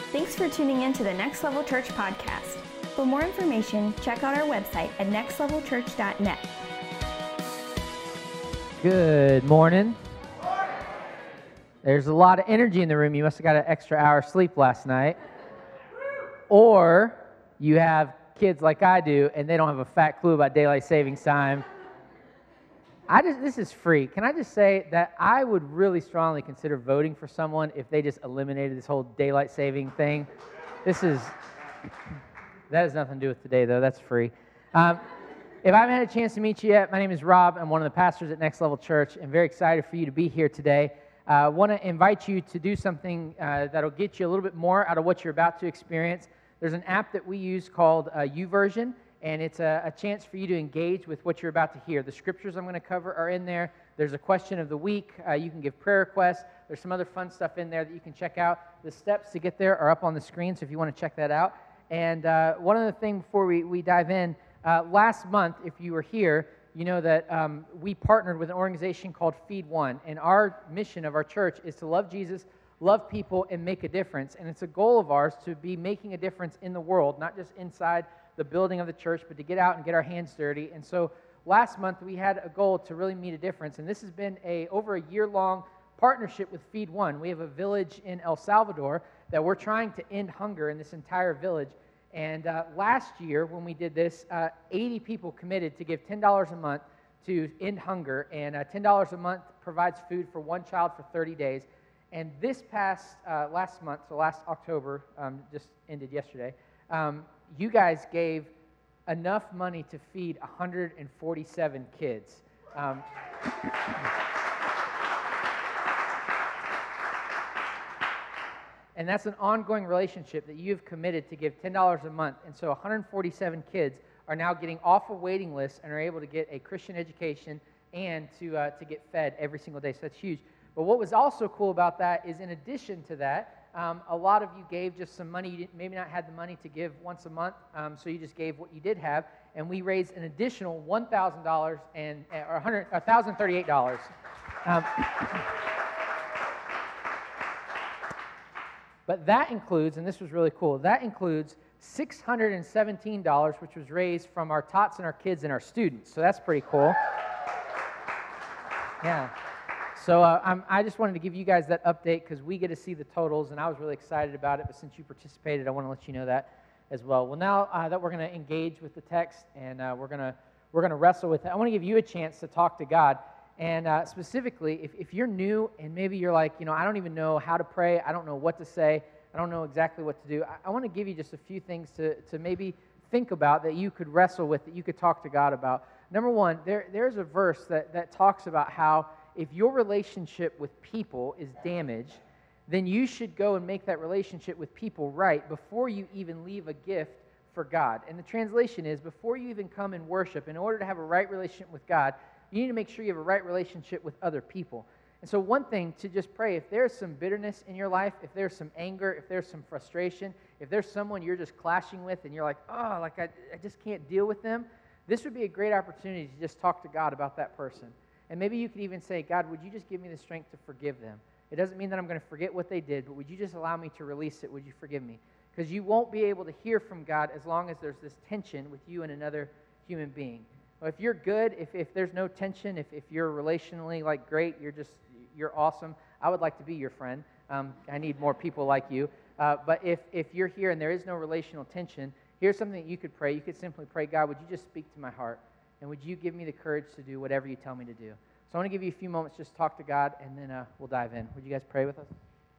Thanks for tuning in to the Next Level Church podcast. For more information, check out our website at nextlevelchurch.net. Good morning. There's a lot of energy in the room. You must have got an extra hour sleep last night. Or you have kids like I do, and they don't have a fat clue about daylight savings time. This is free. Can I just say that I would really strongly consider voting for someone if they just eliminated this whole daylight saving thing. That has nothing to do with today, though. That's free. If I haven't had a chance to meet you yet, my name is Rob. I'm one of the pastors at Next Level Church. I'm very excited for you to be here today. I want to invite you to do something that'll get you a little bit more out of what you're about to experience. There's an app that we use called YouVersion, and it's a chance for you to engage with what you're about to hear. The scriptures I'm going to cover are in there. There's a question of the week. You can give prayer requests. There's some other fun stuff in there that you can check out. The steps to get there are up on the screen, so if you want to check that out. And one other thing before we dive in, last month, if you were here, you know that we partnered with an organization called Feed One, and our mission of our church is to love Jesus, love people, and make a difference. And it's a goal of ours to be making a difference in the world, not just inside the building of the church, but to get out and get our hands dirty. And so last month we had a goal to really make a difference, and this has been over a year-long partnership with Feed One. We have a village in El Salvador that we're trying to end hunger in this entire village. And last year when we did this, 80 people committed to give $10 a month to end hunger, and $10 a month provides food for one child for 30 days. And this past last month, so last October, just ended yesterday, you guys gave enough money to feed 147 kids. And that's an ongoing relationship that you've committed to give $10 a month. And so 147 kids are now getting off a waiting list and are able to get a Christian education and to get fed every single day. So that's huge. But what was also cool about that is, in addition to that, a lot of you gave just some money. You maybe not had the money to give once a month, so you just gave what you did have, and we raised an additional $1,000 or $1,038. But that includes, and this was really cool, that includes $617, which was raised from our tots and our kids and our students. So that's pretty cool. Yeah. So I just wanted to give you guys that update because we get to see the totals, and I was really excited about it. But since you participated, I want to let you know that as well. Well, now that we're going to engage with the text and we're going to wrestle with it, I want to give you a chance to talk to God. And specifically, if you're new and maybe you're like, I don't even know how to pray, I don't know what to say, I don't know exactly what to do, I want to give you just a few things to maybe think about that you could wrestle with, that you could talk to God about. Number one, there's a verse that talks about how if your relationship with people is damaged, then you should go and make that relationship with people right before you even leave a gift for God. And the translation is, before you even come and worship, in order to have a right relationship with God, you need to make sure you have a right relationship with other people. And so one thing to just pray, if there's some bitterness in your life, if there's some anger, if there's some frustration, if there's someone you're just clashing with and you're like, I just can't deal with them, this would be a great opportunity to just talk to God about that person. And maybe you could even say, God, would you just give me the strength to forgive them? It doesn't mean that I'm going to forget what they did, but would you just allow me to release it? Would you forgive me? Because you won't be able to hear from God as long as there's this tension with you and another human being. Well, if you're good, if there's no tension, if you're relationally great, you're awesome, I would like to be your friend. I need more people like you. But if you're here and there is no relational tension, here's something that you could pray. You could simply pray, God, would you just speak to my heart? And would you give me the courage to do whatever you tell me to do? So I want to give you a few moments, just talk to God, and then we'll dive in. Would you guys pray with us?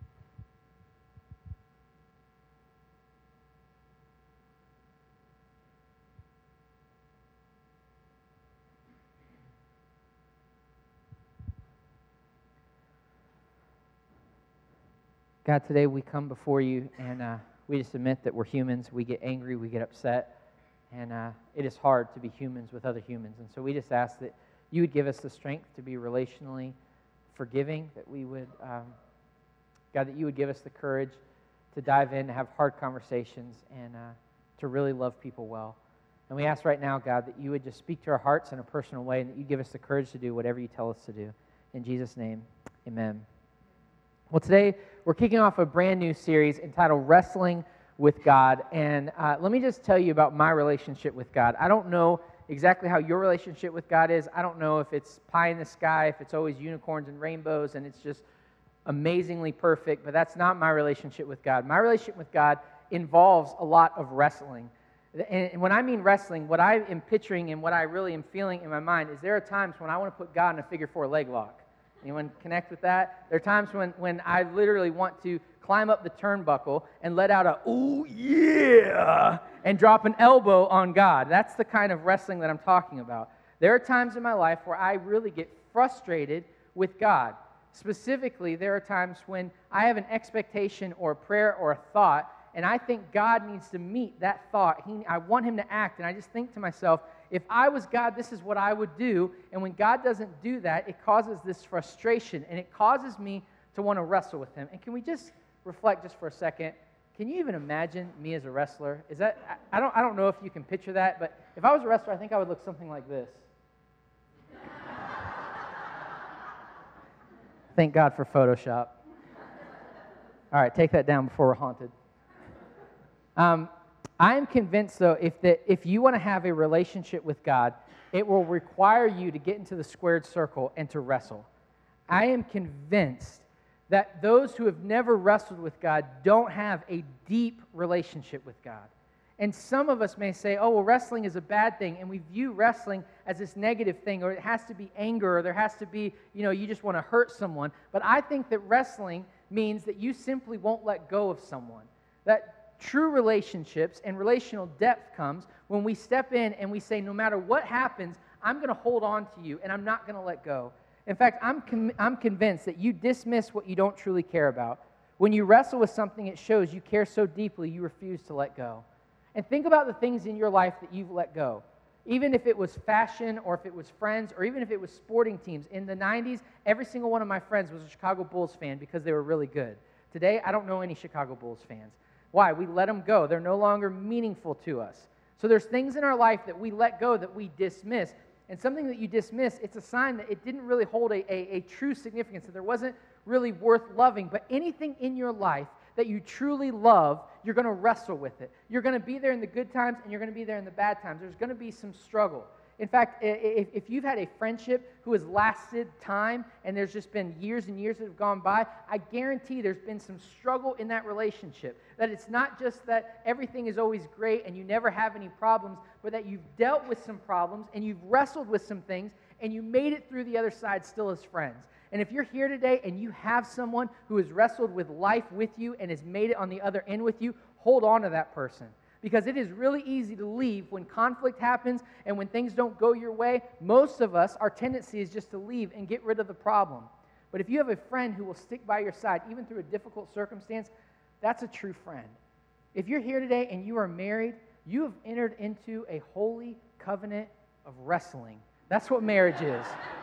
God, today we come before you, and we just admit that we're humans. We get angry, we get upset, and it is hard to be humans with other humans. And so we just ask that you would give us the strength to be relationally forgiving, that we would, God, that you would give us the courage to dive in, to have hard conversations, and to really love people well. And we ask right now, God, that you would just speak to our hearts in a personal way, and that you give us the courage to do whatever you tell us to do. In Jesus' name, amen. Well, today we're kicking off a brand new series entitled Wrestling with God. And let me just tell you about my relationship with God. I don't know exactly how your relationship with God is. I don't know if it's pie in the sky, if it's always unicorns and rainbows, and it's just amazingly perfect, but that's not my relationship with God. My relationship with God involves a lot of wrestling. And when I mean wrestling, what I am picturing and what I really am feeling in my mind is there are times when I want to put God in a figure 4 leg lock. Anyone connect with that? There are times when I literally want to climb up the turnbuckle and let out a, ooh, yeah, and drop an elbow on God. That's the kind of wrestling that I'm talking about. There are times in my life where I really get frustrated with God. Specifically, there are times when I have an expectation or a prayer or a thought, and I think God needs to meet that thought. I want Him to act, and I just think to myself, if I was God, this is what I would do. And when God doesn't do that, it causes this frustration, and it causes me to want to wrestle with Him. And can we just reflect just for a second? Can you even imagine me as a wrestler? Is that I don't know if you can picture that, but if I was a wrestler, I think I would look something like this. Thank God for Photoshop. All right, take that down before we're haunted. I am convinced, though, if you want to have a relationship with God, it will require you to get into the squared circle and to wrestle. I am convinced that those who have never wrestled with God don't have a deep relationship with God. And some of us may say, oh, well, wrestling is a bad thing, and we view wrestling as this negative thing, or it has to be anger, or there has to be, you just want to hurt someone. But I think that wrestling means that you simply won't let go of someone. That true relationships and relational depth comes when we step in and we say, no matter what happens, I'm going to hold on to you, and I'm not going to let go. In fact, I'm convinced that you dismiss what you don't truly care about. When you wrestle with something, it shows you care so deeply you refuse to let go. And think about the things in your life that you've let go. Even if it was fashion, or if it was friends, or even if it was sporting teams. In the 90s, every single one of my friends was a Chicago Bulls fan because they were really good. Today, I don't know any Chicago Bulls fans. Why? We let them go. They're no longer meaningful to us. So there's things in our life that we let go, that we dismiss. And something that you dismiss, it's a sign that it didn't really hold a true significance, that there wasn't really worth loving. But anything in your life that you truly love, you're going to wrestle with it. You're going to be there in the good times, and you're going to be there in the bad times. There's going to be some struggle. In fact, if you've had a friendship who has lasted time, and there's just been years and years that have gone by, I guarantee there's been some struggle in that relationship. That it's not just that everything is always great and you never have any problems, but that you've dealt with some problems and you've wrestled with some things and you made it through the other side still as friends. And if you're here today and you have someone who has wrestled with life with you and has made it on the other end with you, hold on to that person. Because it is really easy to leave when conflict happens and when things don't go your way. Most of us, our tendency is just to leave and get rid of the problem. But if you have a friend who will stick by your side, even through a difficult circumstance, that's a true friend. If you're here today and you are married, you have entered into a holy covenant of wrestling. That's what marriage is.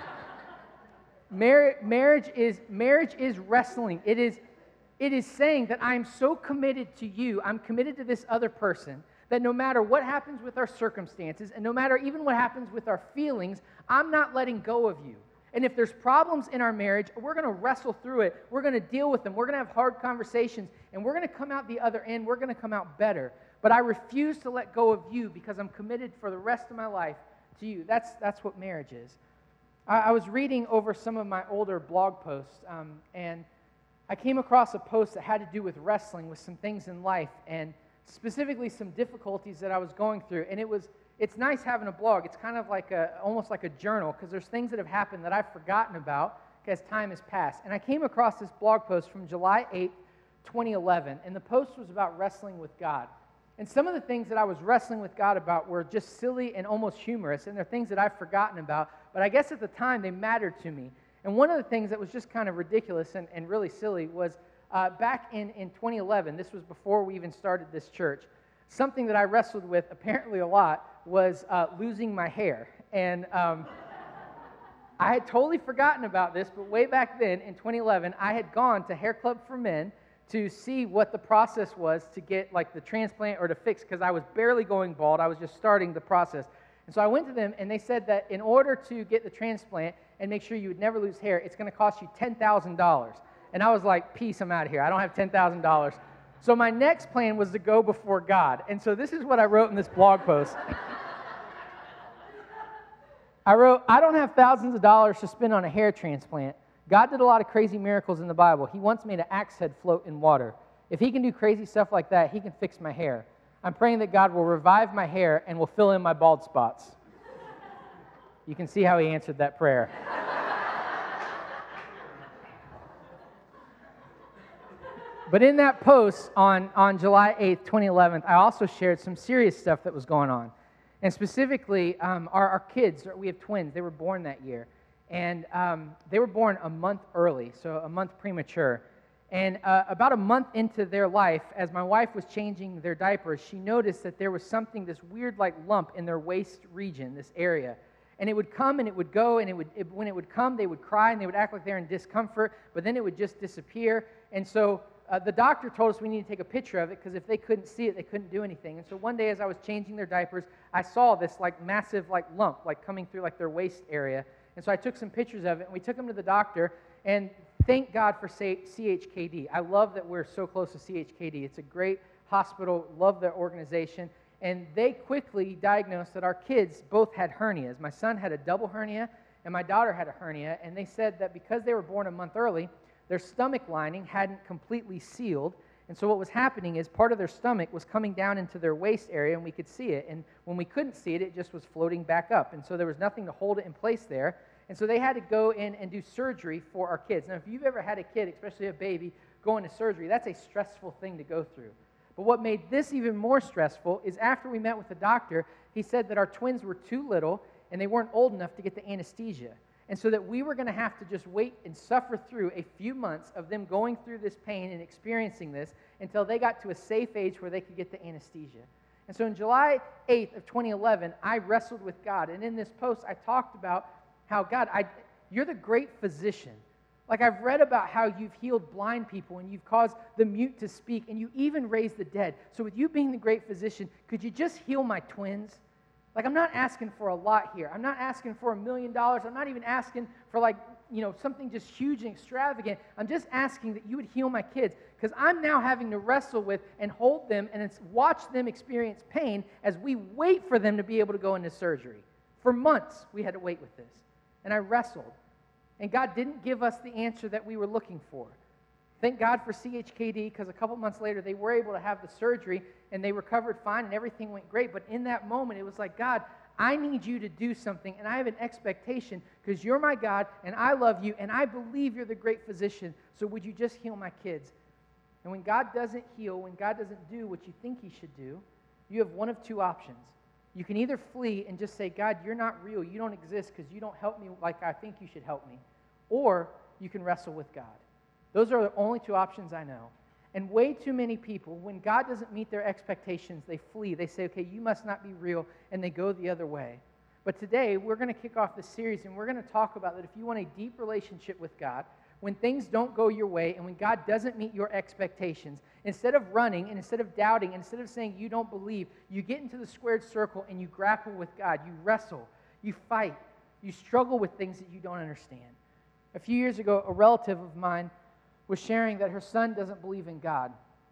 Marriage is wrestling. It is saying that I'm so committed to you, I'm committed to this other person, that no matter what happens with our circumstances, and no matter even what happens with our feelings, I'm not letting go of you. And if there's problems in our marriage, we're going to wrestle through it. We're going to deal with them. We're going to have hard conversations, and we're going to come out the other end. We're going to come out better. But I refuse to let go of you because I'm committed for the rest of my life to you. That's what marriage is. I was reading over some of my older blog posts, and I came across a post that had to do with wrestling with some things in life, and specifically some difficulties that I was going through. And it's nice having a blog. It's kind of like almost like a journal, because there's things that have happened that I've forgotten about as time has passed. And I came across this blog post from July 8th, 2011, and the post was about wrestling with God. And some of the things that I was wrestling with God about were just silly and almost humorous, and they're things that I've forgotten about, but I guess at the time they mattered to me. And one of the things that was just kind of ridiculous and really silly was back in 2011, this was before we even started this church, something that I wrestled with apparently a lot was losing my hair. And I had totally forgotten about this, but way back then in 2011, I had gone to Hair Club for Men to see what the process was to get like the transplant or to fix, because I was barely going bald. I was just starting the process. And so I went to them, and they said that in order to get the transplant and make sure you would never lose hair, it's going to cost you $10,000. And I was like, peace, I'm out of here. I don't have $10,000. So my next plan was to go before God. And so this is what I wrote in this blog post. I wrote, I don't have thousands of dollars to spend on a hair transplant. God did a lot of crazy miracles in the Bible. He once made an axe head float in water. If he can do crazy stuff like that, he can fix my hair. I'm praying that God will revive my hair and will fill in my bald spots. You can see how he answered that prayer. But in that post on July 8th, 2011, I also shared some serious stuff that was going on. And specifically, our kids, we have twins, they were born that year. And they were born a month early, so a month premature. And about a month into their life, as my wife was changing their diapers, she noticed that there was something, this weird like lump in their waist region, this area. And it would come and it would go, and when it would come, they would cry and they would act like they're in discomfort, but then it would just disappear. And so the doctor told us we needed to take a picture of it because if they couldn't see it, they couldn't do anything. And so one day as I was changing their diapers, I saw this like massive like lump like coming through like their waist area. And so I took some pictures of it, and we took them to the doctor, and thank God for CHKD. I love that we're so close to CHKD. It's a great hospital, love their organization. And they quickly diagnosed that our kids both had hernias. My son had a double hernia, and my daughter had a hernia. And they said that because they were born a month early, their stomach lining hadn't completely sealed. And so what was happening is part of their stomach was coming down into their waist area, and we could see it. And when we couldn't see it, it just was floating back up. And so there was nothing to hold it in place there. And so they had to go in and do surgery for our kids. Now, if you've ever had a kid, especially a baby, go into surgery, that's a stressful thing to go through. But what made this even more stressful is after we met with the doctor, he said that our twins were too little and they weren't old enough to get the anesthesia. And so that we were going to have to just wait and suffer through a few months of them going through this pain and experiencing this until they got to a safe age where they could get the anesthesia. And so in July 8th of 2011, I wrestled with God. And in this post, I talked about how, God, you're the great physician. Like I've read about how you've healed blind people and you've caused the mute to speak and you even raised the dead. So with you being the great physician, could you just heal my twins? Like I'm not asking for a lot here. I'm not asking for $1 million. I'm not even asking for something just huge and extravagant. I'm just asking that you would heal my kids because I'm now having to wrestle with and hold them and watch them experience pain as we wait for them to be able to go into surgery. For months we had to wait with this. And I wrestled. And God didn't give us the answer that we were looking for. Thank God for CHKD, because a couple months later, they were able to have the surgery, and they recovered fine, and everything went great. But in that moment, it was like, God, I need you to do something, and I have an expectation, because you're my God, and I love you, and I believe you're the great physician, so would you just heal my kids? And when God doesn't heal, when God doesn't do what you think he should do, you have one of two options. You can either flee and just say, God, you're not real. You don't exist because you don't help me like I think you should help me. Or you can wrestle with God. Those are the only two options I know. And way too many people, when God doesn't meet their expectations, they flee. They say, okay, you must not be real, and they go the other way. But today, we're going to kick off this series, and we're going to talk about that if you want a deep relationship with God, when things don't go your way and when God doesn't meet your expectations, instead of running and instead of doubting, and instead of saying you don't believe, you get into the squared circle and you grapple with God. You wrestle, you fight, you struggle with things that you don't understand. A few years ago, a relative of mine was sharing that her son doesn't believe in God.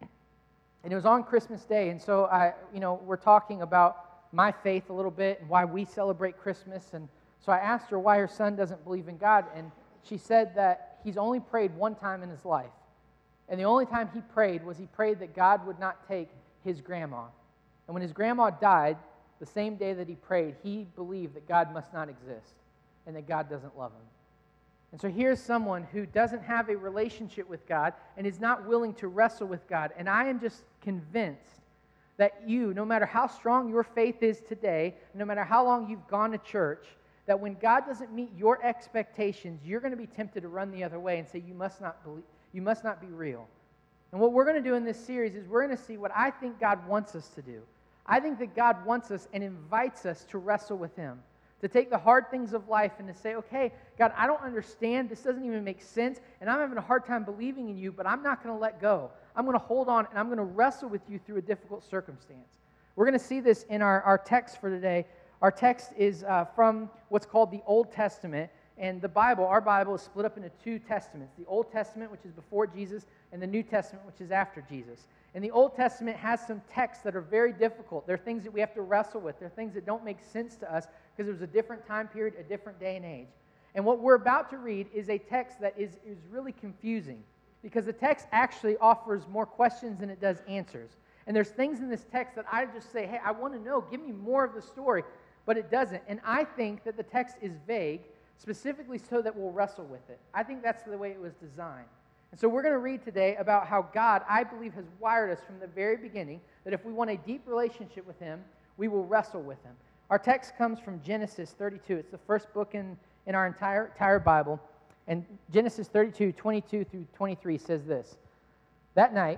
And it was on Christmas Day, and so we're talking about my faith a little bit and why we celebrate Christmas. And so I asked her why her son doesn't believe in God, and she said that he's only prayed one time in his life. And the only time he prayed was he prayed that God would not take his grandma. And when his grandma died, the same day that he prayed, he believed that God must not exist and that God doesn't love him. And so here's someone who doesn't have a relationship with God and is not willing to wrestle with God. And I am just convinced that you, no matter how strong your faith is today, no matter how long you've gone to church, that when God doesn't meet your expectations, you're going to be tempted to run the other way and say, you must not believe, you must not be real. And what we're going to do in this series is we're going to see what I think God wants us to do. I think that God wants us and invites us to wrestle with him, to take the hard things of life and to say, okay, God, I don't understand. This doesn't even make sense, and I'm having a hard time believing in you, but I'm not going to let go. I'm going to hold on, and I'm going to wrestle with you through a difficult circumstance. We're going to see this in our text for today. Our text is from what's called the Old Testament, And the Bible, our Bible, is split up into two testaments. The Old Testament, which is before Jesus, and the New Testament, which is after Jesus. And the Old Testament has some texts that are very difficult. They're things that we have to wrestle with. They're things that don't make sense to us because it was a different time period, a different day and age. And what we're about to read is a text that is really confusing because the text actually offers more questions than it does answers. And there's things in this text that I just say, hey, I want to know, give me more of the story, but it doesn't. And I think that the text is vague, specifically so that we'll wrestle with it. I think that's the way it was designed. And so we're going to read today about how God, I believe, has wired us from the very beginning, that if we want a deep relationship with Him, we will wrestle with Him. Our text comes from Genesis 32. It's the first book in our entire Bible. And Genesis 32, 22 through 23 says this. That night,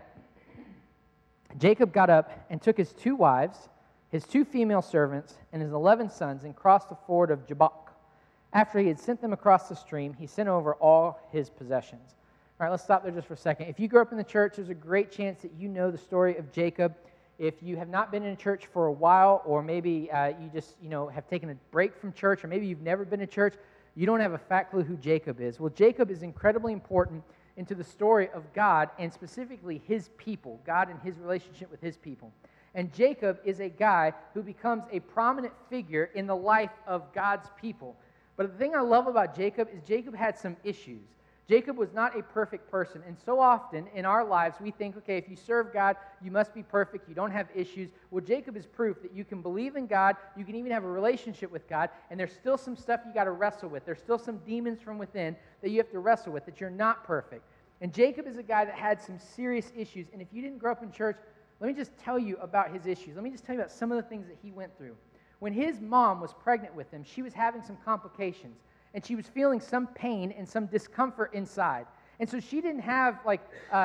Jacob got up and took his 2 wives, his 2 female servants, and his 11 sons and crossed the ford of Jabbok. After he had sent them across the stream, he sent over all his possessions. All right, let's stop there just for a second. If you grew up in the church, there's a great chance that you know the story of Jacob. If you have not been in church for a while, or maybe you just have taken a break from church, or maybe you've never been to church, you don't have a fat clue who Jacob is. Well, Jacob is incredibly important into the story of God, and specifically His people, God and His relationship with His people. And Jacob is a guy who becomes a prominent figure in the life of God's people. But the thing I love about Jacob is Jacob had some issues. Jacob was not a perfect person, and so often in our lives we think, okay, if you serve God, you must be perfect, you don't have issues. Well, Jacob is proof that you can believe in God, you can even have a relationship with God, and there's still some stuff you got to wrestle with. There's still some demons from within that you have to wrestle with, that you're not perfect. And Jacob is a guy that had some serious issues, and if you didn't grow up in church, let me just tell you about his issues. Let me just tell you about some of the things that he went through. When his mom was pregnant with him, she was having some complications. And she was feeling some pain and some discomfort inside. And so she didn't have a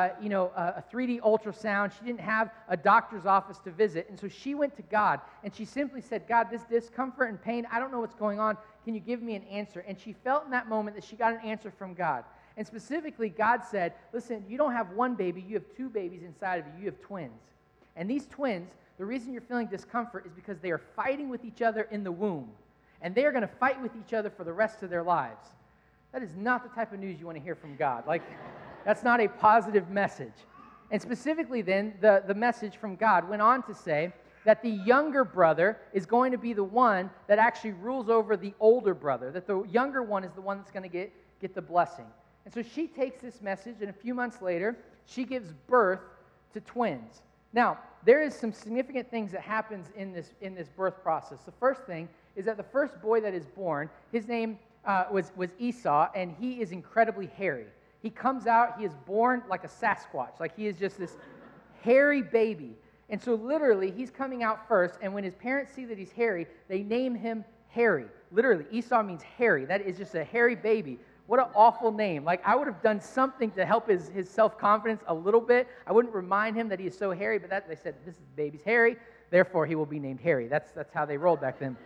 3D ultrasound. She didn't have a doctor's office to visit. And so she went to God, and she simply said, God, this discomfort and pain, I don't know what's going on. Can you give me an answer? And she felt in that moment that she got an answer from God. And specifically, God said, listen, you don't have one baby, you have 2 babies inside of you. You have twins. And these twins, the reason you're feeling discomfort is because they are fighting with each other in the womb. And they are going to fight with each other for the rest of their lives. That is not the type of news you want to hear from God. That's not a positive message. And specifically then, the message from God went on to say that the younger brother is going to be the one that actually rules over the older brother, that the younger one is the one that's going to get the blessing. And so she takes this message, and a few months later, she gives birth to twins. Now, there is some significant things that happens in this birth process. The first thing is that the first boy that is born, his name was Esau, and he is incredibly hairy. He comes out, he is born like a Sasquatch, like he is just this hairy baby. And so literally, he's coming out first, and when his parents see that he's hairy, they name him Hairy. Literally, Esau means hairy. That is just a hairy baby. What an awful name. I would have done something to help his self-confidence a little bit. I wouldn't remind him that he is so hairy, but they said, this baby's hairy, therefore he will be named Hairy. That's how they rolled back then.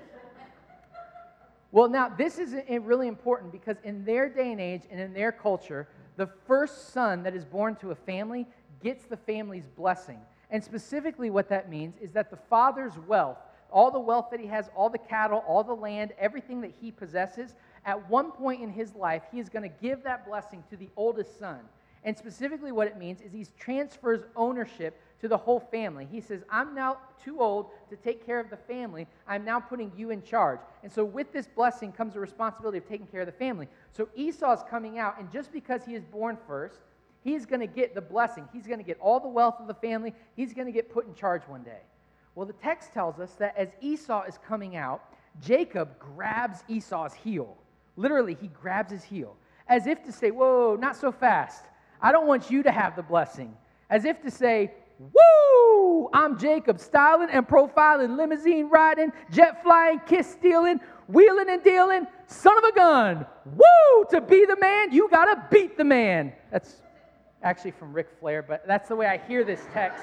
Well, now, this is really important because in their day and age and in their culture, the first son that is born to a family gets the family's blessing. And specifically what that means is that the father's wealth, all the wealth that he has, all the cattle, all the land, everything that he possesses, at one point in his life, he is going to give that blessing to the oldest son. And specifically what it means is he transfers ownership to the whole family. He says, I'm now too old to take care of the family. I'm now putting you in charge. And so with this blessing comes the responsibility of taking care of the family. So Esau's coming out, and just because he is born first, he's going to get the blessing. He's going to get all the wealth of the family. He's going to get put in charge one day. Well, the text tells us that as Esau is coming out, Jacob grabs Esau's heel. Literally, he grabs his heel, as if to say, whoa, not so fast. I don't want you to have the blessing. As if to say, woo, I'm Jacob, styling and profiling, limousine riding, jet flying, kiss stealing, wheeling and dealing, son of a gun. Woo, to be the man, you got to beat the man. That's actually from Ric Flair, but that's the way I hear this text.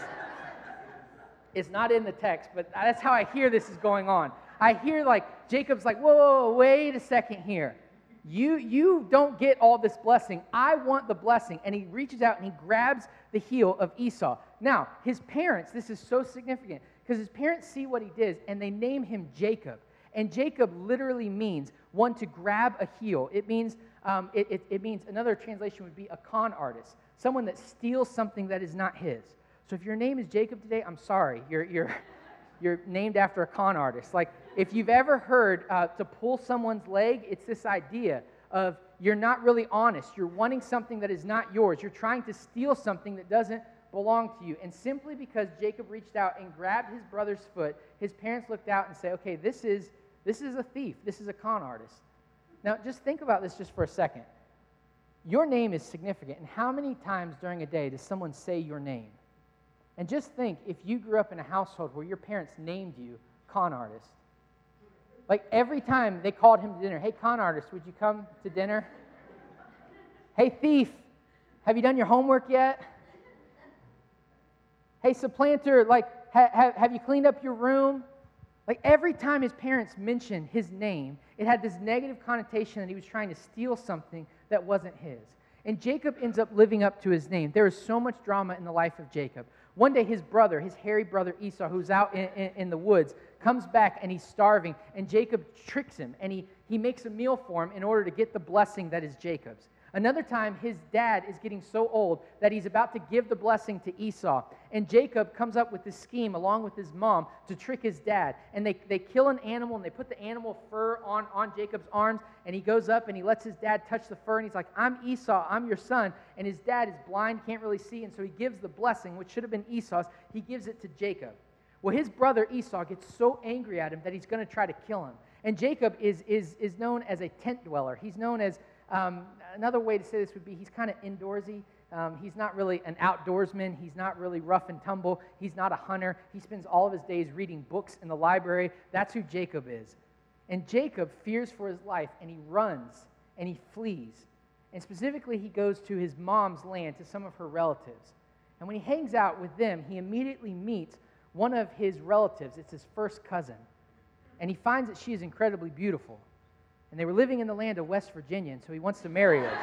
It's not in the text, but that's how I hear this is going on. I hear Jacob's like, whoa, wait a second here. You don't get all this blessing. I want the blessing. And he reaches out and he grabs the heel of Esau. Now, his parents, this is so significant, because his parents see what he did, and they name him Jacob. And Jacob literally means one to grab a heel. It means, it means another translation would be a con artist, someone that steals something that is not his. So if your name is Jacob today, I'm sorry, you're named after a con artist. Like, if you've ever heard to pull someone's leg, it's this idea of you're not really honest. You're wanting something that is not yours. You're trying to steal something that doesn't belong to you. And simply because Jacob reached out and grabbed his brother's foot, his parents looked out and said, okay, this is a thief. This is a con artist. Now, just think about this just for a second. Your name is significant. And how many times during a day does someone say your name? And just think if you grew up in a household where your parents named you con artist. Like every time they called him to dinner, hey, con artist, would you come to dinner? Hey, thief, have you done your homework yet? Hey, supplanter, like, have you cleaned up your room? Like every time his parents mentioned his name, it had this negative connotation that he was trying to steal something that wasn't his. And Jacob ends up living up to his name. There is so much drama in the life of Jacob. One day his brother, his hairy brother Esau, who's out in the woods, comes back and he's starving, and Jacob tricks him, and he makes a meal for him in order to get the blessing that is Jacob's. Another time, his dad is getting so old that he's about to give the blessing to Esau. And Jacob comes up with this scheme along with his mom to trick his dad. And they kill an animal, and they put the animal fur on Jacob's arms. And he goes up and he lets his dad touch the fur. And he's like, I'm Esau, I'm your son. And his dad is blind, can't really see. And so he gives the blessing, which should have been Esau's. He gives it to Jacob. Well, his brother Esau gets so angry at him that he's going to try to kill him. And Jacob is known as a tent dweller. He's known as... another way to say this would be he's kind of indoorsy. He's not really an outdoorsman. He's not really rough and tumble. He's not a hunter. He spends all of his days reading books in the library. That's who Jacob is. And Jacob fears for his life, and he runs, and he flees. And specifically, he goes to his mom's land, to some of her relatives. And when he hangs out with them, he immediately meets one of his relatives. It's his first cousin. And he finds that she is incredibly beautiful. And they were living in the land of West Virginia, and so he wants to marry her.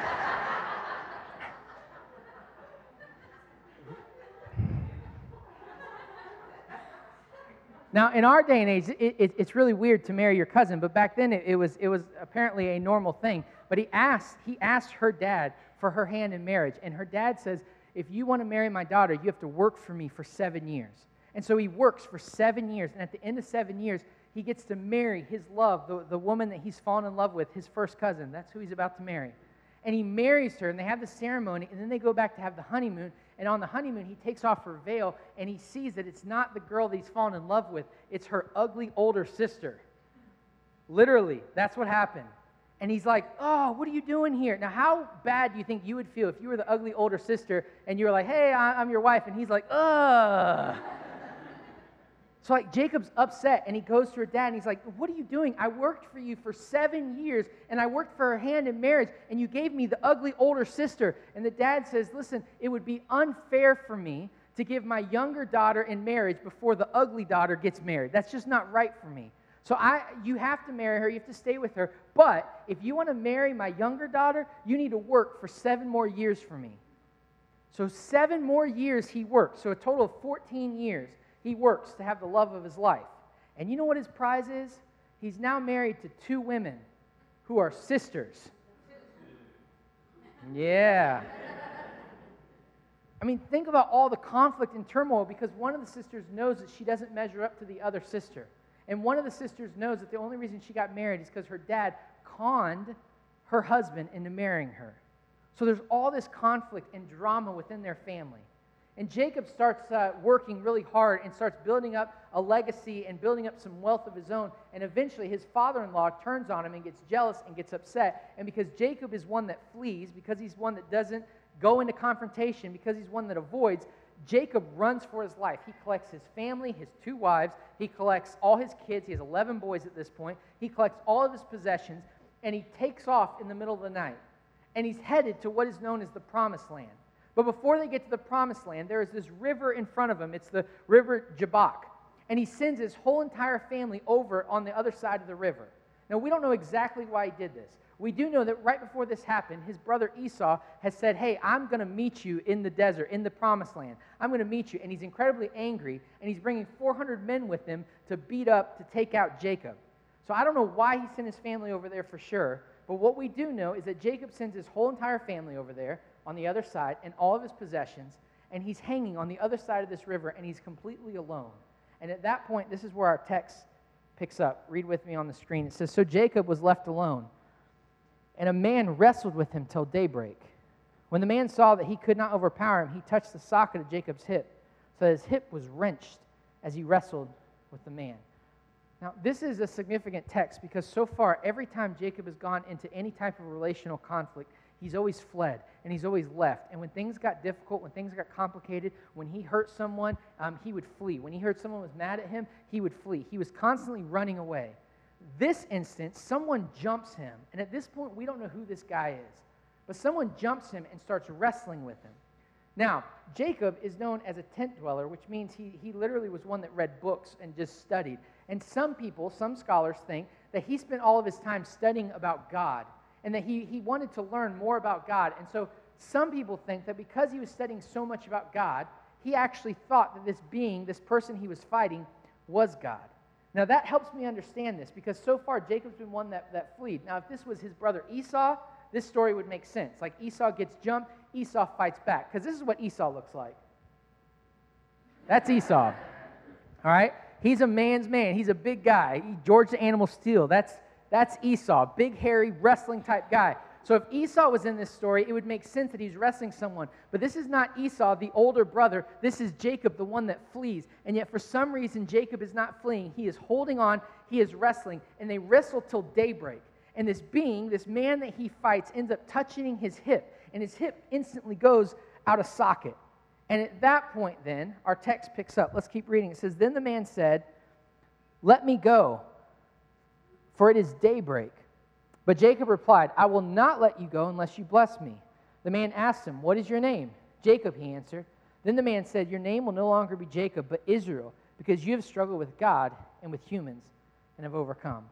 Now, in our day and age, it's really weird to marry your cousin, but back then it was apparently a normal thing. But he asked her dad for her hand in marriage, and her dad says, if you want to marry my daughter, you have to work for me for 7 years. And so he works for 7 years, and at the end of 7 years, he gets to marry his love, the woman that he's fallen in love with, his first cousin. That's who he's about to marry. And he marries her, and they have the ceremony, and then they go back to have the honeymoon. And on the honeymoon, he takes off her veil, and he sees that it's not the girl that he's fallen in love with. It's her ugly older sister. Literally, that's what happened. And he's like, oh, what are you doing here? Now, how bad do you think you would feel if you were the ugly older sister, and you were like, hey, I'm your wife, and he's like, ugh. So like Jacob's upset, and he goes to her dad, and he's like, what are you doing? I worked for you for 7 years, and I worked for her hand in marriage, and you gave me the ugly older sister. And the dad says, listen, it would be unfair for me to give my younger daughter in marriage before the ugly daughter gets married. That's just not right for me. So you have to marry her, you have to stay with her, but if you want to marry my younger daughter, you need to work for 7 more years for me. So 7 more years he worked, so a total of 14 years. He works to have the love of his life. And you know what his prize is? He's now married to 2 women who are sisters. Yeah. I mean, think about all the conflict and turmoil because one of the sisters knows that she doesn't measure up to the other sister. And one of the sisters knows that the only reason she got married is because her dad conned her husband into marrying her. So there's all this conflict and drama within their family. And Jacob starts working really hard and starts building up a legacy and building up some wealth of his own. And eventually his father-in-law turns on him and gets jealous and gets upset. And because Jacob is one that flees, because he's one that doesn't go into confrontation, because he's one that avoids, Jacob runs for his life. He collects his family, his 2 wives. He collects all his kids. He has 11 boys at this point. He collects all of his possessions, and he takes off in the middle of the night. And he's headed to what is known as the Promised Land. But before they get to the Promised Land, there is this river in front of him. It's the river Jabbok. And he sends his whole entire family over on the other side of the river. Now, we don't know exactly why he did this. We do know that right before this happened, his brother Esau has said, hey, I'm going to meet you in the desert, in the Promised Land. I'm going to meet you. And he's incredibly angry, and he's bringing 400 men with him to beat up, to take out Jacob. So I don't know why he sent his family over there for sure, but what we do know is that Jacob sends his whole entire family over there on the other side and all of his possessions, and he's hanging on the other side of this river, and he's completely alone. And at that point, this is where our text picks up. Read with me on the screen. It says, "So Jacob was left alone, and a man wrestled with him till daybreak. When the man saw that he could not overpower him, he touched the socket of Jacob's hip, so that his hip was wrenched as he wrestled with the man." Now, this is a significant text because so far, every time Jacob has gone into any type of relational conflict, he's always fled and he's always left. And when things got difficult, when things got complicated, when he hurt someone, he would flee. When he heard someone was mad at him, he would flee. He was constantly running away. This instance, someone jumps him. And at this point, we don't know who this guy is. But someone jumps him and starts wrestling with him. Now, Jacob is known as a tent dweller, which means he literally was one that read books and just studied. And some people, some scholars think that he spent all of his time studying about God and that he wanted to learn more about God. And so some people think that because he was studying so much about God, he actually thought that this being, this person he was fighting, was God. Now, that helps me understand this because so far Jacob's been one that fled. Now, if this was his brother Esau, this story would make sense. Like Esau gets jumped, Esau fights back. Because this is what Esau looks like. That's Esau. All right? He's a man's man. He's a big guy. George the Animal Steel. That's Esau. Big, hairy, wrestling type guy. So if Esau was in this story, it would make sense that he's wrestling someone. But this is not Esau, the older brother. This is Jacob, the one that flees. And yet for some reason, Jacob is not fleeing. He is holding on. He is wrestling. And they wrestle till daybreak. And this being, this man that he fights, ends up touching his hip. And his hip instantly goes out of socket. And at that point then, our text picks up. Let's keep reading. It says, "Then the man said, 'Let me go, for it is daybreak.' But Jacob replied, 'I will not let you go unless you bless me.' The man asked him, 'What is your name?' 'Jacob,' he answered. Then the man said, 'Your name will no longer be Jacob, but Israel, because you have struggled with God and with humans and have overcome.'"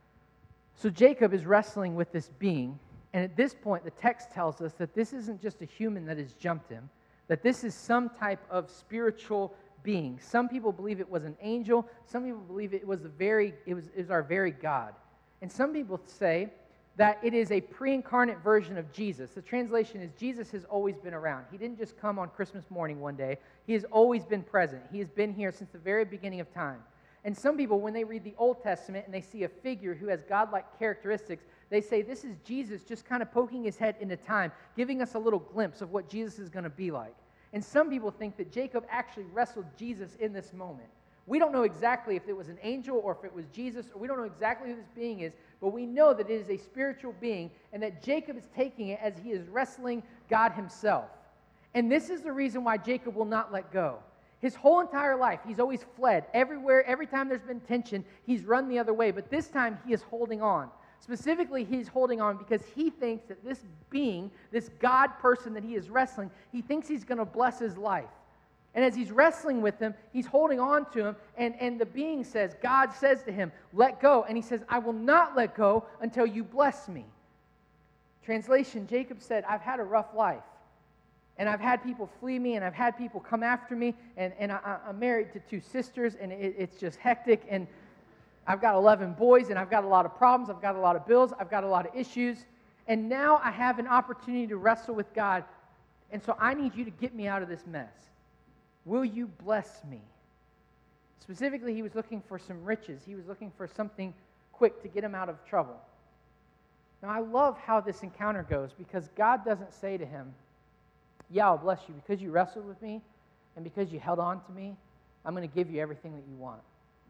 So Jacob is wrestling with this being. And at this point, the text tells us that this isn't just a human that has jumped him, that this is some type of spiritual being. Some people believe it was an angel. Some people believe it was our very God. And some people say that it is a pre-incarnate version of Jesus. The translation is Jesus has always been around. He didn't just come on Christmas morning one day. He has always been present. He has been here since the very beginning of time. And some people, when they read the Old Testament and they see a figure who has godlike characteristics, they say this is Jesus just kind of poking his head into time, giving us a little glimpse of what Jesus is going to be like. And some people think that Jacob actually wrestled Jesus in this moment. We don't know exactly if it was an angel or if it was Jesus, or we don't know exactly who this being is, but we know that it is a spiritual being and that Jacob is taking it as he is wrestling God himself. And this is the reason why Jacob will not let go. His whole entire life, he's always fled. Everywhere, every time there's been tension, he's run the other way. But this time, he is holding on. Specifically, he's holding on because he thinks that this being, this God person that he is wrestling, he thinks he's going to bless his life. And as he's wrestling with him, he's holding on to him, and the being says, God says to him, "Let go." And he says, "I will not let go until you bless me." Translation, Jacob said, "I've had a rough life. And I've had people flee me, and I've had people come after me, and I'm married to 2 sisters, and it's just hectic, and I've got 11 boys, and I've got a lot of problems, I've got a lot of bills, I've got a lot of issues, and now I have an opportunity to wrestle with God, and so I need you to get me out of this mess. Will you bless me?" Specifically, he was looking for some riches. He was looking for something quick to get him out of trouble. Now, I love how this encounter goes because God doesn't say to him, "Yeah, I'll bless you. Because you wrestled with me and because you held on to me, I'm going to give you everything that you want."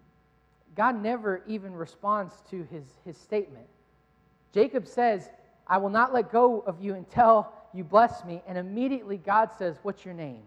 God never even responds to his statement. Jacob says, "I will not let go of you until you bless me." And immediately God says, "What's your name?"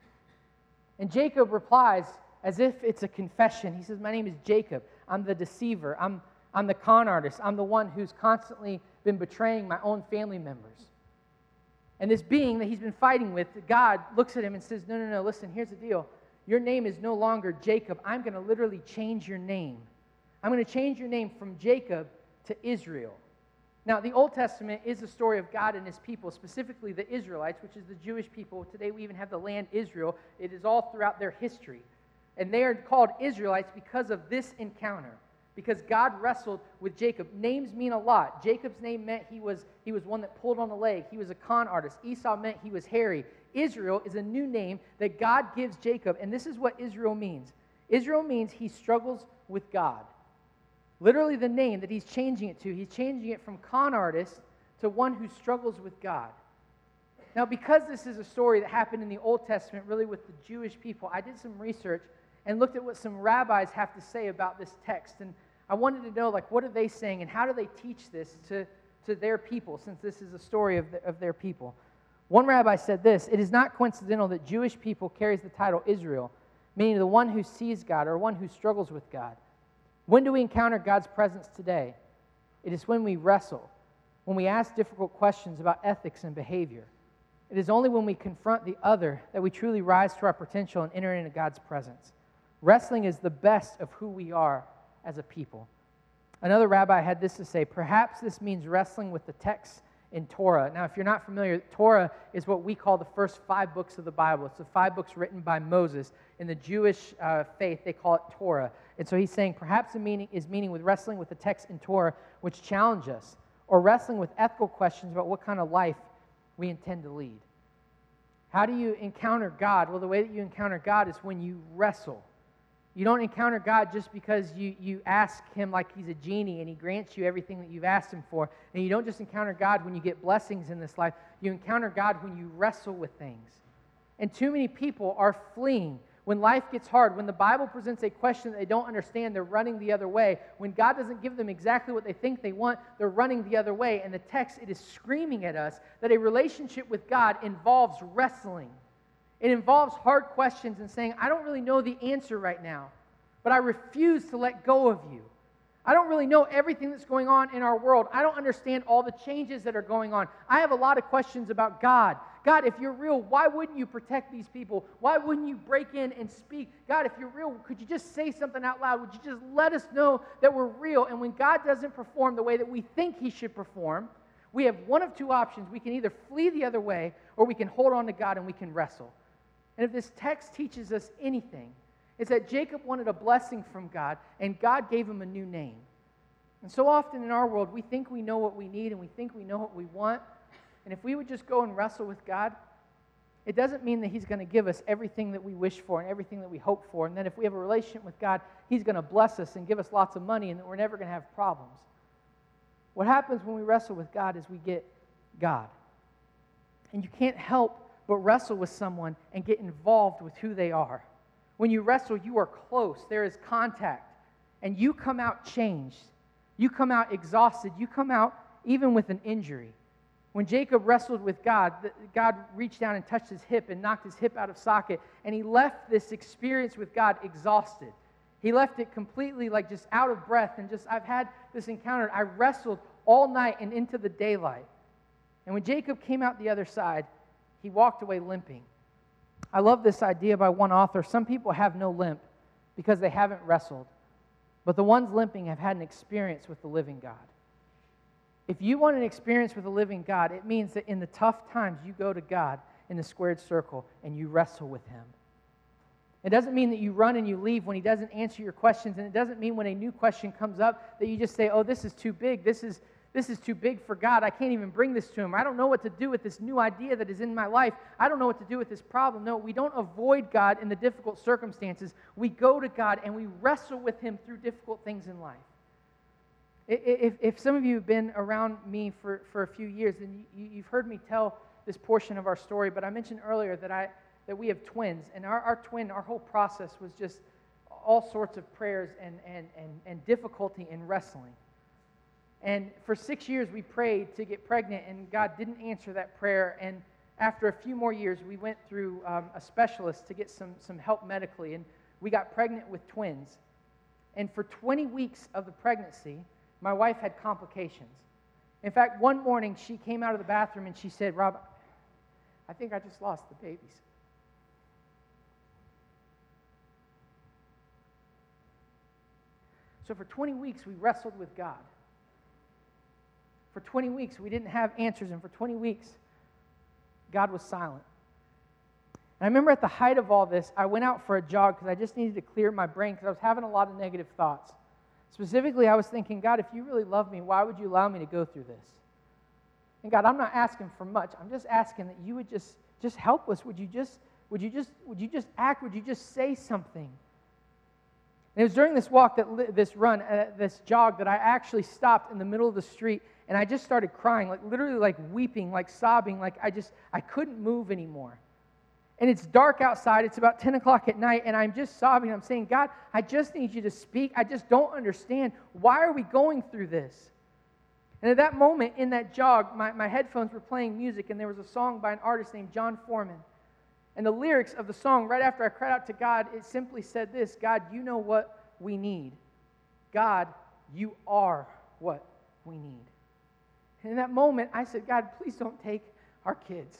And Jacob replies as if it's a confession. He says, "My name is Jacob. I'm the deceiver. I'm the con artist. I'm the one who's constantly been betraying my own family members." And this being that he's been fighting with, God looks at him and says, no, listen, here's the deal. Your name is no longer Jacob. I'm going to literally change your name. I'm going to change your name from Jacob to Israel. Now, the Old Testament is the story of God and his people, specifically the Israelites, which is the Jewish people. Today we even have the land Israel. It is all throughout their history. And they are called Israelites because of this encounter, because God wrestled with Jacob. Names mean a lot. Jacob's name meant he was one that pulled on a leg. He was a con artist. Esau meant he was hairy. Israel is a new name that God gives Jacob, and this is what Israel means. Israel means he struggles with God. Literally the name that he's changing it to. He's changing it from con artist to one who struggles with God. Now, because this is a story that happened in the Old Testament, really with the Jewish people, I did some research and looked at what some rabbis have to say about this text. And I wanted to know, what are they saying and how do they teach this to their people, since this is a story of their people. One rabbi said this: "It is not coincidental that Jewish people carries the title Israel, meaning the one who sees God or one who struggles with God. When do we encounter God's presence today? It is when we wrestle, when we ask difficult questions about ethics and behavior. It is only when we confront the other that we truly rise to our potential and enter into God's presence. Wrestling is the best of who we are as a people." Another rabbi had this to say: "Perhaps this means wrestling with the text in Torah." Now, if you're not familiar, Torah is what we call the first 5 books of the Bible. It's the 5 books written by Moses. In the Jewish faith, they call it Torah. And so he's saying perhaps the meaning with wrestling with the text in Torah, which challenge us, or wrestling with ethical questions about what kind of life we intend to lead. How do you encounter God? Well, the way that you encounter God is when you wrestle. You don't encounter God just because you ask him like he's a genie and he grants you everything that you've asked him for. And you don't just encounter God when you get blessings in this life. You encounter God when you wrestle with things. And too many people are fleeing. When life gets hard, when the Bible presents a question that they don't understand, they're running the other way. When God doesn't give them exactly what they think they want, they're running the other way. And the text, it is screaming at us that a relationship with God involves wrestling. It involves hard questions and saying, I don't really know the answer right now, but I refuse to let go of you. I don't really know everything that's going on in our world. I don't understand all the changes that are going on. I have a lot of questions about God. God, if you're real, why wouldn't you protect these people? Why wouldn't you break in and speak? God, if you're real, could you just say something out loud? Would you just let us know that we're real? And when God doesn't perform the way that we think he should perform, we have one of two options. We can either flee the other way, or we can hold on to God and we can wrestle. And if this text teaches us anything, it's that Jacob wanted a blessing from God, and God gave him a new name. And so often in our world, we think we know what we need, and we think we know what we want. And if we would just go and wrestle with God, it doesn't mean that he's going to give us everything that we wish for and everything that we hope for. And then if we have a relationship with God, he's going to bless us and give us lots of money, and that we're never going to have problems. What happens when we wrestle with God is we get God. And you can't help but wrestle with someone and get involved with who they are. When you wrestle, you are close. There is contact. And you come out changed. You come out exhausted. You come out even with an injury. When Jacob wrestled with God, God reached down and touched his hip and knocked his hip out of socket. And he left this experience with God exhausted. He left it completely just out of breath and I've had this encounter. I wrestled all night and into the daylight. And when Jacob came out the other side, he walked away limping. I love this idea by one author. Some people have no limp because they haven't wrestled. But the ones limping have had an experience with the living God. If you want an experience with the living God, it means that in the tough times, you go to God in the squared circle and you wrestle with him. It doesn't mean that you run and you leave when he doesn't answer your questions, and it doesn't mean when a new question comes up that you just say, oh, this is too big. This is too big for God. I can't even bring this to him. I don't know what to do with this new idea that is in my life. I don't know what to do with this problem. No, we don't avoid God in the difficult circumstances. We go to God and we wrestle with him through difficult things in life. If some of you have been around me for a few years, then you've heard me tell this portion of our story, but I mentioned earlier that we have twins, and our whole process was just all sorts of prayers and difficulty in wrestling. And for 6 years, we prayed to get pregnant, and God didn't answer that prayer. And after a few more years, we went through a specialist to get some help medically, and we got pregnant with twins. And for 20 weeks of the pregnancy, my wife had complications. In fact, one morning, she came out of the bathroom, and she said, Rob, I think I just lost the babies. So for 20 weeks, we wrestled with God. For 20 weeks, we didn't have answers, and for 20 weeks, God was silent. And I remember at the height of all this, I went out for a jog because I just needed to clear my brain because I was having a lot of negative thoughts. Specifically, I was thinking, God, if you really love me, why would you allow me to go through this? And God, I'm not asking for much. I'm just asking that you would just help us. Would you just act? Would you just say something? And it was during this walk, this jog, that I actually stopped in the middle of the street, and I just started crying, like literally like weeping, like sobbing, like I couldn't move anymore. And it's dark outside. It's about 10 o'clock at night, and I'm just sobbing. I'm saying, God, I just need you to speak. I just don't understand. Why are we going through this? And at that moment, in that jog, my headphones were playing music, and there was a song by an artist named John Foreman. And the lyrics of the song, right after I cried out to God, it simply said this: God, you know what we need. God, you are what we need. And in that moment, I said, God, please don't take our kids.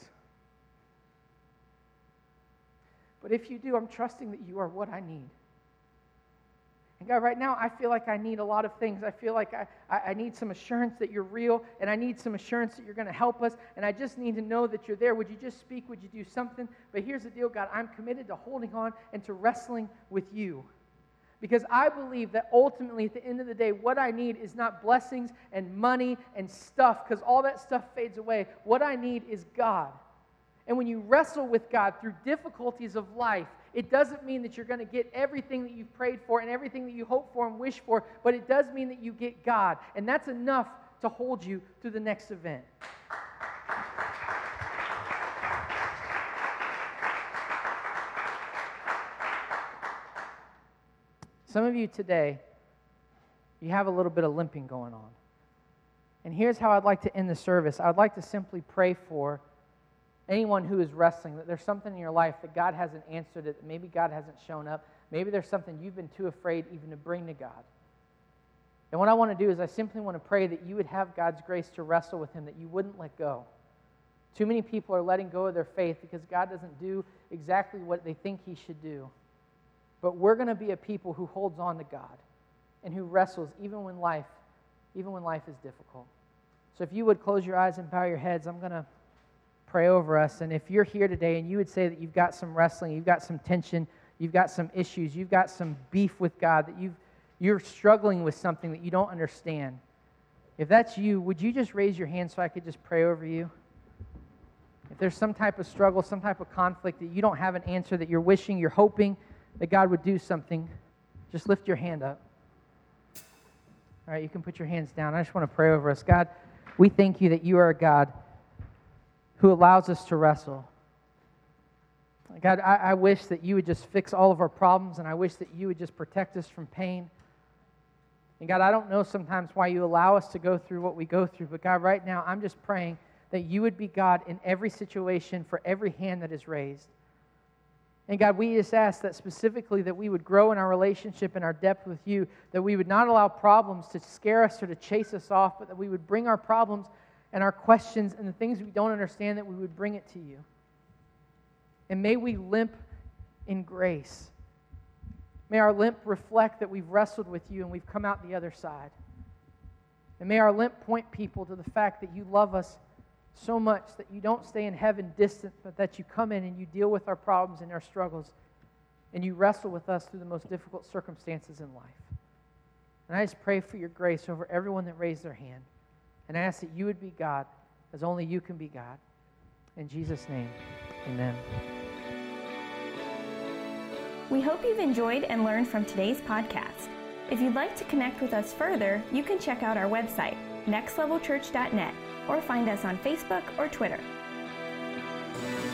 But if you do, I'm trusting that you are what I need. And God, right now, I feel like I need a lot of things. I feel like I need some assurance that you're real, and I need some assurance that you're going to help us, and I just need to know that you're there. Would you just speak? Would you do something? But here's the deal, God. I'm committed to holding on and to wrestling with you. Because I believe that ultimately, at the end of the day, what I need is not blessings and money and stuff, because all that stuff fades away. What I need is God. And when you wrestle with God through difficulties of life, it doesn't mean that you're going to get everything that you've prayed for and everything that you hope for and wish for, but it does mean that you get God. And that's enough to hold you through the next event. Some of you today, you have a little bit of limping going on. And here's how I'd like to end the service. I'd like to simply pray for anyone who is wrestling, that there's something in your life that God hasn't answered, that maybe God hasn't shown up. Maybe there's something you've been too afraid even to bring to God. And what I want to do is I simply want to pray that you would have God's grace to wrestle with Him, that you wouldn't let go. Too many people are letting go of their faith because God doesn't do exactly what they think He should do. But we're going to be a people who holds on to God and who wrestles even when life is difficult. So if you would close your eyes and bow your heads, I'm going to pray over us. And if you're here today and you would say that you've got some wrestling, you've got some tension, you've got some issues, you've got some beef with God, that you're struggling with something that you don't understand. If that's you, would you just raise your hand so I could just pray over you? If there's some type of struggle, some type of conflict that you don't have an answer, that you're wishing, you're hoping that God would do something, just lift your hand up. All right, you can put your hands down. I just want to pray over us. God, we thank you that you are a God who allows us to wrestle. God, I wish that you would just fix all of our problems, and I wish that you would just protect us from pain. And God, I don't know sometimes why you allow us to go through what we go through, but God, right now, I'm just praying that you would be God in every situation for every hand that is raised. And God, we just ask that specifically that we would grow in our relationship and our depth with you, that we would not allow problems to scare us or to chase us off, but that we would bring our problems and our questions and the things we don't understand, that we would bring it to you. And may we limp in grace. May our limp reflect that we've wrestled with you and we've come out the other side. And may our limp point people to the fact that you love us so much that you don't stay in heaven distant, but that you come in and you deal with our problems and our struggles, and you wrestle with us through the most difficult circumstances in life. And I just pray for your grace over everyone that raised their hand. And I ask that you would be God as only you can be God. In Jesus' name, amen. We hope you've enjoyed and learned from today's podcast. If you'd like to connect with us further, you can check out our website, nextlevelchurch.net, or find us on Facebook or Twitter.